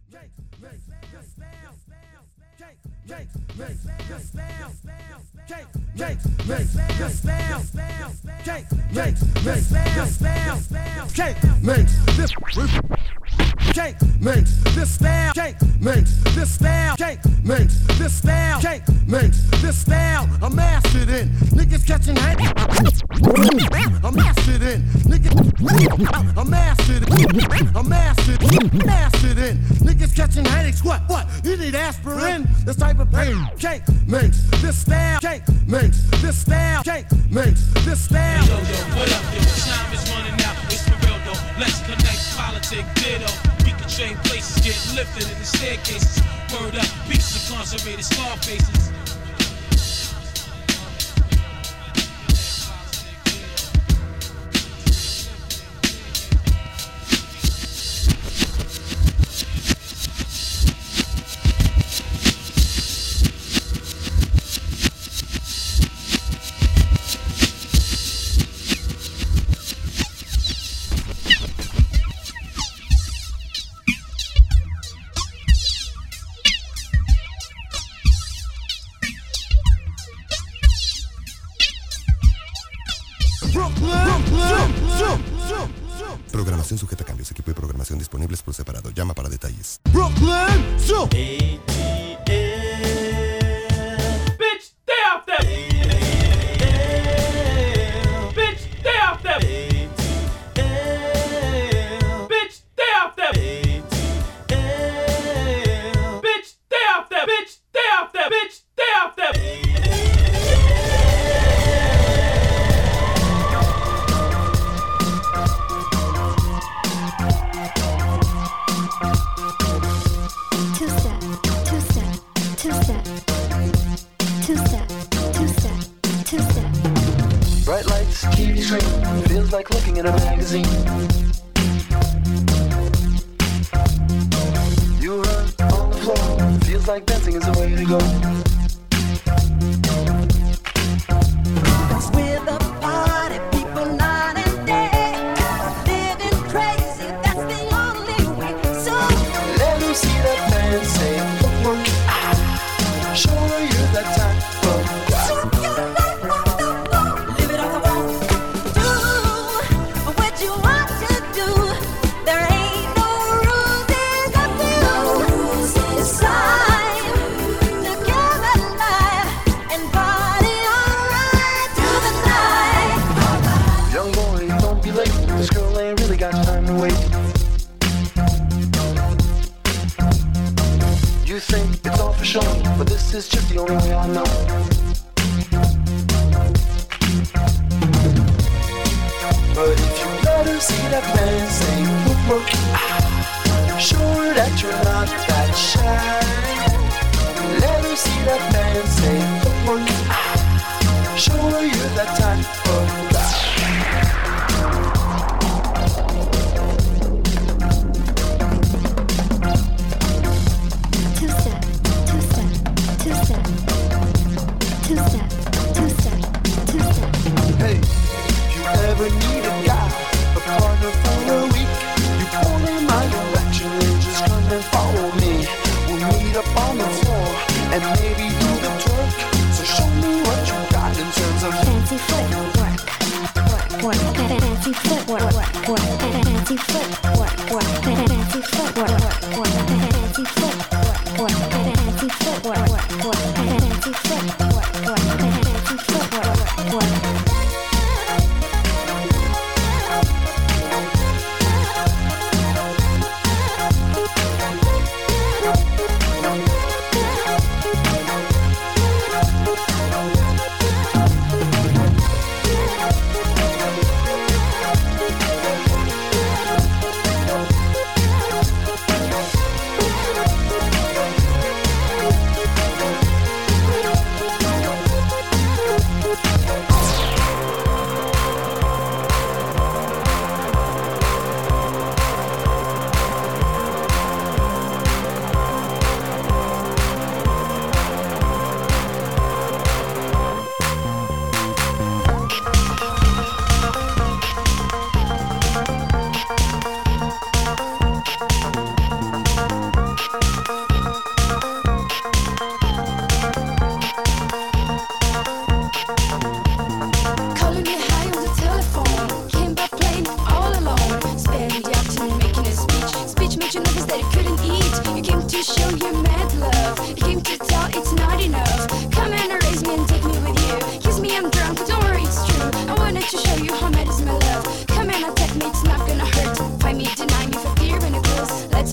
I'm mastered in niggas catching hate. I'm mastered in niggas. I'm mastered in niggas catching headaches. What? You need aspirin? This type of pain. Cake makes this style. Cake makes this style. Cake makes this style. Yo, what up? Yo, time is running out. It's for real though. Let's connect. Politic ditto. We can trade places, get lifted in the staircases. Word up, beats incarcerated scar faces. Programación sujeta a cambios. Equipo de programación disponibles por separado. Llama para detalles. Brooklyn, Bitch, stay off that. Bitch, stay off that. Bitch, stay off that. Bitch, stay off that. Bitch, stay off that. Bitch, stay off that. Bright lights, TV screen, feels like looking in a magazine. You run on the floor, feels like dancing is the way to go. That's where the party people night and day, living crazy, that's the only way. So let me see that man say, show you that time. jump your life on the floor, live it on the wall. Do what you want to do. There ain't no rules, it's up to you. It's time to come alive and party alright through the night. Young boy, don't be late. This girl ain't really got time to wait. You think it's all for show, but this is just the only way I know. But if you let her see that man say, show her that you're not that shy. Let her see that man say, show her you're that type of guy. Hey, if you ever need a guy, a partner for a week, you point in my direction and just come and follow me. We'll meet up on the floor and maybe do the twerk. So show me what you got in terms of fancy footwork, fancy footwork, fancy footwork, fancy footwork, fancy footwork, fancy footwork, fancy footwork.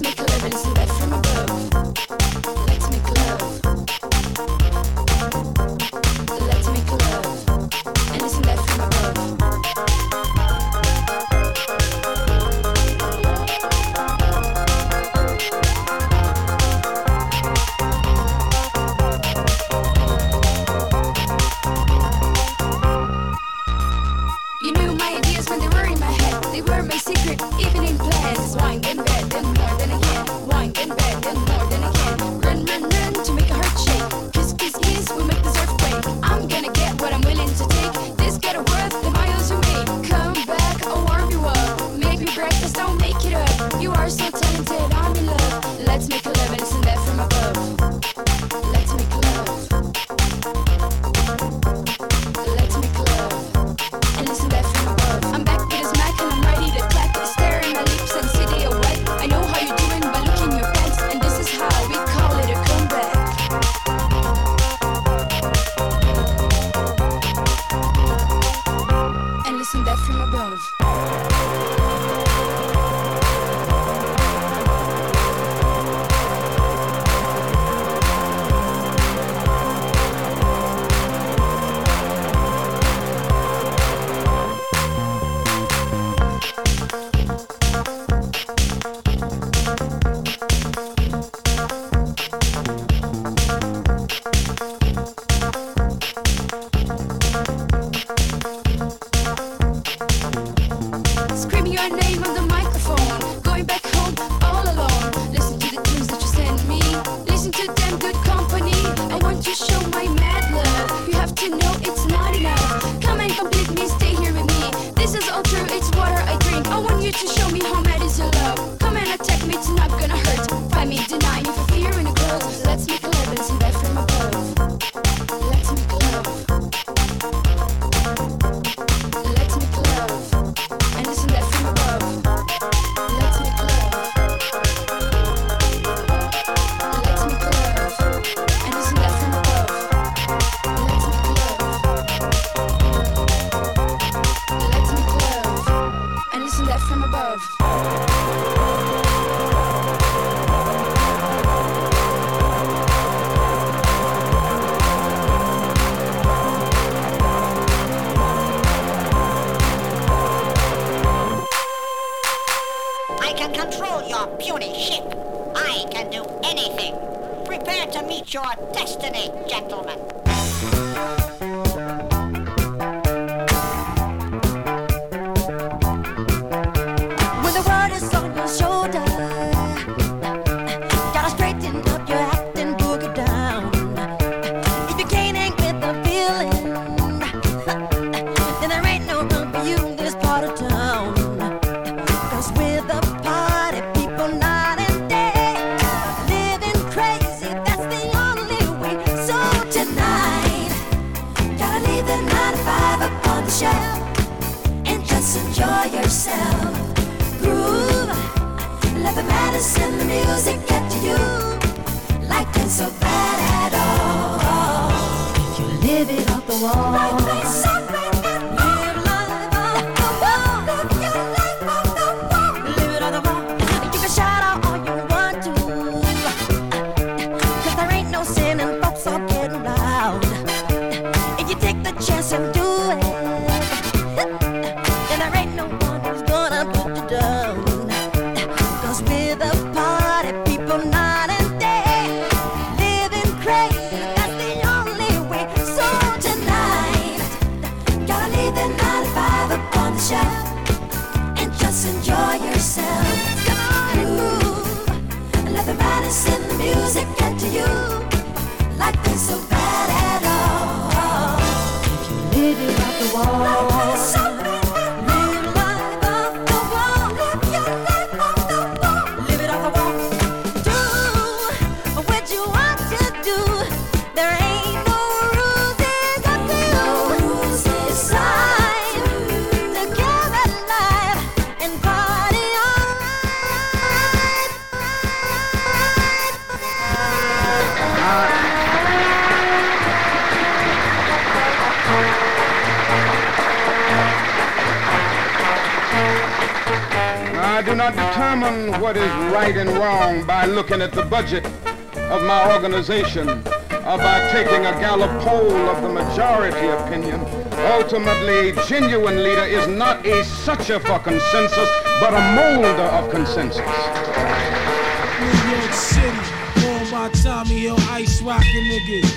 make love and listen that from above. Let's make love. Let's make love and listen that from above. You knew my ideas when they were in my head. They were my secret, even in plans. Wine and bed, then more than again. Wine and bed, then more than again. Run, run, run to make a heart shake. Kiss, kiss, kiss, we make this earthquake. I'm gonna get what I'm willing to take. This got a worth the miles you made. Come back, I'll warm you up. Make me breakfast, don't make it up. You are so talented, I'm in love. Let's make love and listen that from above. Let's make love. Let's make love and listen that from above. I'm back with a smack and I'm ready to clap. Stare in my lips and say they are wet. I know how you're doing by looking your pants, and this is how we call it a comeback. And listen that from above. Screaming your name on the microphone, going back home all alone. Listen to the tunes that you send me, listen to them, good company. I want to show my mad love. You have to know it's not enough. Come and complete me, stay here with me. This is all true, it's water I drink. I want you to show me how mad is your love. Come and attack me, it's not gonna hurt. Find me denying you for fear in a girl. Let's make love and listen that from above. Let's make love. Let's make love and listen that from above. Let's make love. Let's make love and listen that from above. Let's make love. Let's make love and listen that from above. I can control your puny ship. I can do anything. Prepare to meet your destiny, gentlemen. When the world is on your shoulder, gotta straighten up your act and boogie down. If you can't hang with the feeling, then there ain't no room for you in this part of town. 'Cause we're the party people night and day, living crazy, that's the only way. So tonight, gotta leave the 9 to 5 up on the shelf and just enjoy yourself. Groove, let the madness in the music get to you. Life ain't so bad at all. You live it off the wall. Life ain't so bad at all. Live life off the wall. Live your life off the wall. Live it off the wall. You can shout out all you want to, 'cause there ain't no sin and folks are getting loud. If you take the chance and do it, then there ain't no one who's gonna put you down. 'Cause we're the party people night and day, living crazy, that's the only way. So tonight, gotta leave the 9 to 5 up on the shelf and just enjoy yourself. Come on, groove, and let the madness in the music get to you. Life ain't so bad at all. Live it off the wall. Life ain't so bad at all. Live life off the wall. Live your life off the wall. Live it off the I do not determine what is right and wrong by looking at the budget of my organization or by taking a Gallup poll of the majority opinion. Ultimately, a genuine leader is not a sucher for consensus, but a molder of consensus. New York City, all my Tommy Hill ice rockin' niggas.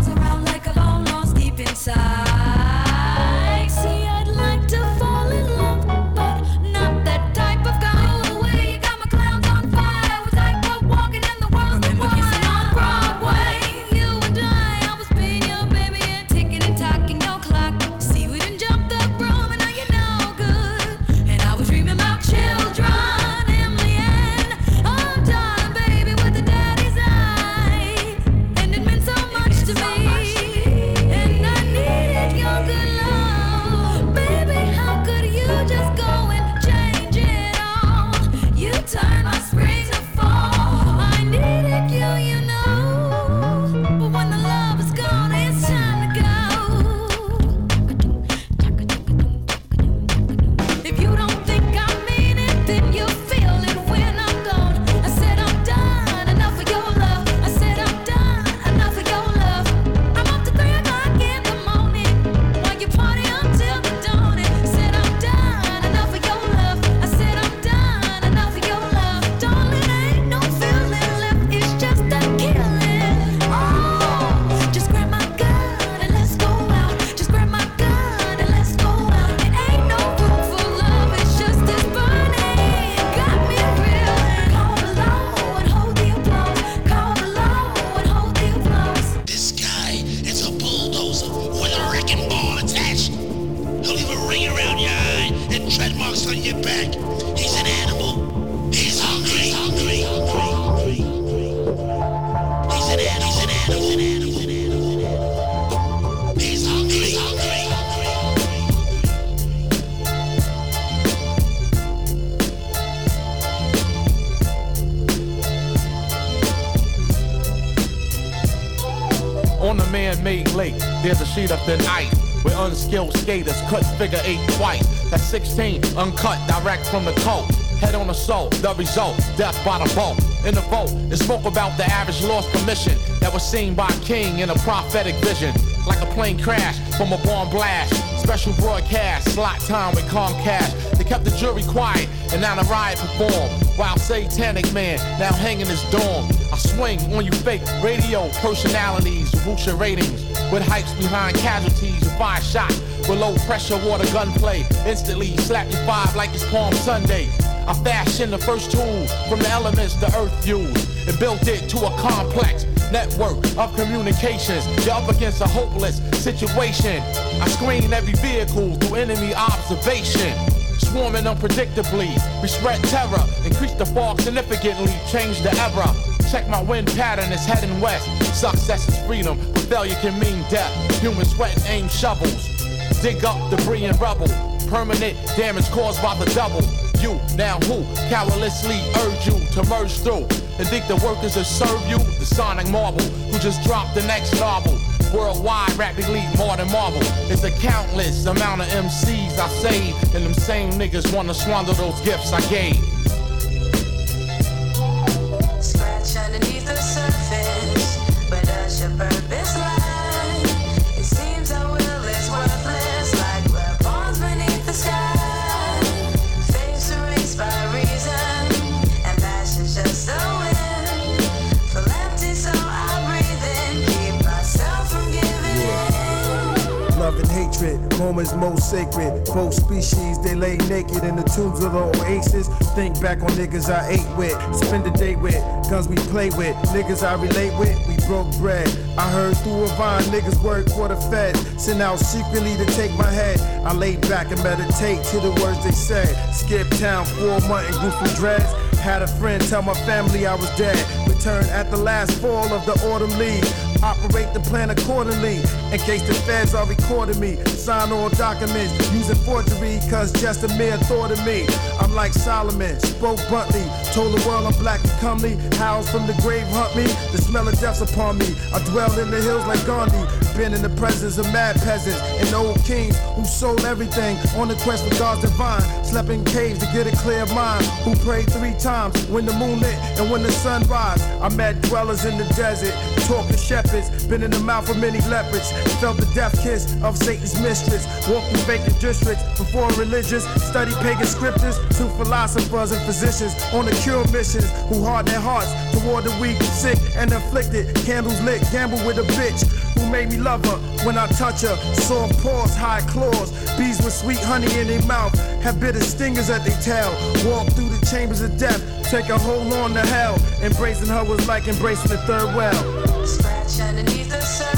See, I'd like to fall in love. marks on your back. He's an animal. He's hungry. He's an animal. He's hungry. On the man-made lake, there's a sheet of thin ice where unskilled skaters cut figure 8 twice. That's 16, uncut, direct from the coat. Head on the soul, the result, death by the boat. In the vote, it spoke about the average lost commission that was seen by King in a prophetic vision. Like a plane crash from a bomb blast. Special broadcast, slot time with Comcast. They kept the jury quiet, and now the riot performed. While Satanic Man now hanging his dorm. I swing on you fake radio personalities, boosting ratings. With hypes behind casualties and 5 shots. With low pressure water gunplay. Instantly slap your 5 like it's Palm Sunday. I fashioned the first tool from the elements the earth used and built it to a complex network of communications. You're up against a hopeless situation. I screen every vehicle through enemy observation. Swarming unpredictably, we spread terror, increase the fog significantly, change the era. Check my wind pattern, it's heading west. Success is freedom, but failure can mean death. Human sweat and aim shovels, dig up debris and rubble. Permanent damage caused by the double. You, now who, cowardice urge you to merge through and think the workers that serve you, the sonic marvel, who just dropped the next novel. Worldwide, rap elite, more than Marvel. It's a countless amount of MCs I saved, and them same niggas wanna squander those gifts I gave. Scratch underneath the surface, where does your purpose lie? It seems our will is worthless, like we're pawns beneath the sky. Face erased by reason, and passion's just a wind. Feel empty, so I breathe in, keep myself from giving in. Love and hatred, moments most sacred. Both species, they lay naked in the tombs of the oasis. Think back on niggas I ate with, spend the day with, guns we play with, niggas I relate with, we broke bread. I heard through a vine, niggas work for the feds, sent out secretly to take my head. I laid back and meditate to the words they said. Skip town, 4 months in goofy dreads. Had a friend tell my family I was dead. Returned at the last fall of the autumn leaves. Operate the plan accordingly, in case the feds are recording me. Sign all documents, using forgery, cause just a mere thought of me. I'm like Solomon, spoke bluntly, told the world I'm black and comely. Howls from the grave hunt me, the smell of death's upon me. I dwell in the hills like Gandhi, been in the presence of mad peasants and old kings who sold everything on the quest for God's divine. Slept in caves to get a clear mind, who prayed 3 times when the moon lit and when the sun rise. I met dwellers in the desert, talking shepherds, been in the mouth of many leopards, felt the death kiss of Satan's mistress, walked through vacant districts before religious, studied pagan scriptures to philosophers and physicians on the cure missions who harden their hearts toward the weak, sick, and afflicted. Candles lit, gamble with a bitch who made me love her when I touch her. Soft paws, high claws, bees with sweet honey in their mouth, have bitter stingers at their tail. Walk through the chambers of death, take a hold on to hell. Embracing her was like embracing the third well. Scratch underneath the surface.